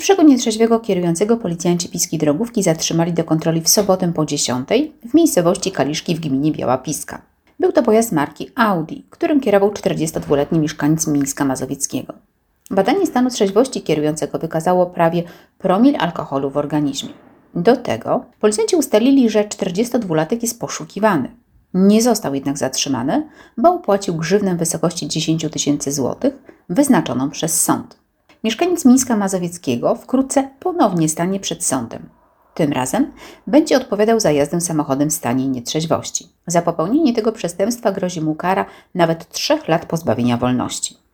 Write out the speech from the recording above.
Pierwszego nietrzeźwego kierującego policjanci Piskiej Drogówki zatrzymali do kontroli w sobotę po 10 w miejscowości Kaliszki w gminie Biała Piska. Był to pojazd marki Audi, którym kierował 42-letni mieszkaniec Mińska Mazowieckiego. Badanie stanu trzeźwości kierującego wykazało prawie promil alkoholu w organizmie. Do tego policjanci ustalili, że 42-latek jest poszukiwany. Nie został jednak zatrzymany, bo opłacił grzywnę w wysokości 10 000 złotych wyznaczoną przez sąd. Mieszkaniec Mińska Mazowieckiego wkrótce ponownie stanie przed sądem. Tym razem będzie odpowiadał za jazdę samochodem w stanie nietrzeźwości. Za popełnienie tego przestępstwa grozi mu kara nawet 3 lat pozbawienia wolności.